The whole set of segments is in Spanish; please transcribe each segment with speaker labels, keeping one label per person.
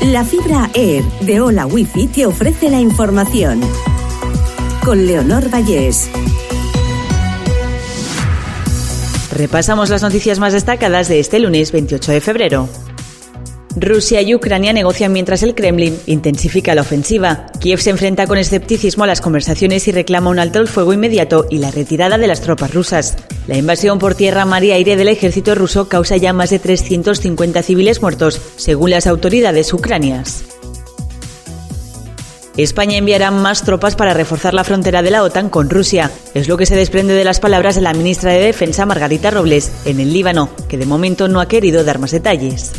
Speaker 1: La fibra Air de Hola Wifi te ofrece la información. Con Leonor Vallés.
Speaker 2: Repasamos las noticias más destacadas de este lunes 28 de febrero. Rusia y Ucrania negocian mientras el Kremlin intensifica la ofensiva. Kiev se enfrenta con escepticismo a las conversaciones y reclama un alto el fuego inmediato y la retirada de las tropas rusas. La invasión por tierra, mar y aire del ejército ruso causa ya más de 350 civiles muertos, según las autoridades ucranianas. España enviará más tropas para reforzar la frontera de la OTAN con Rusia. Es lo que se desprende de las palabras de la ministra de Defensa, Margarita Robles, en el Líbano, que de momento no ha querido dar más detalles.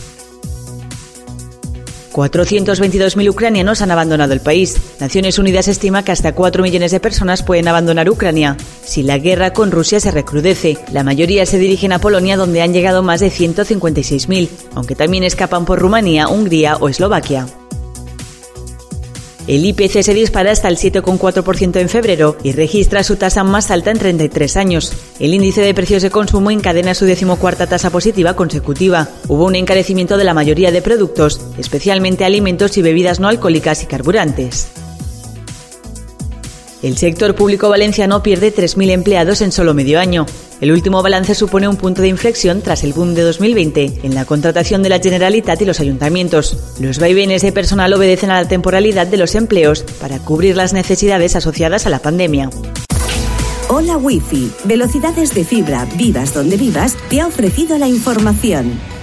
Speaker 2: 422.000 ucranianos han abandonado el país. Naciones Unidas estima que hasta 4 millones de personas pueden abandonar Ucrania si la guerra con Rusia se recrudece. La mayoría se dirigen a Polonia, donde han llegado más de 156.000, aunque también escapan por Rumanía, Hungría o Eslovaquia. El IPC se dispara hasta el 7,4% en febrero y registra su tasa más alta en 33 años. El índice de precios de consumo encadena su 14ª tasa positiva consecutiva. Hubo un encarecimiento de la mayoría de productos, especialmente alimentos y bebidas no alcohólicas y carburantes. El sector público valenciano pierde 3.000 empleados en solo medio año. El último balance supone un punto de inflexión tras el boom de 2020 en la contratación de la Generalitat y los ayuntamientos. Los vaivenes de personal obedecen a la temporalidad de los empleos para cubrir las necesidades asociadas a la pandemia.
Speaker 1: Hola Wifi, velocidades de fibra, vivas donde vivas, te ha ofrecido la información.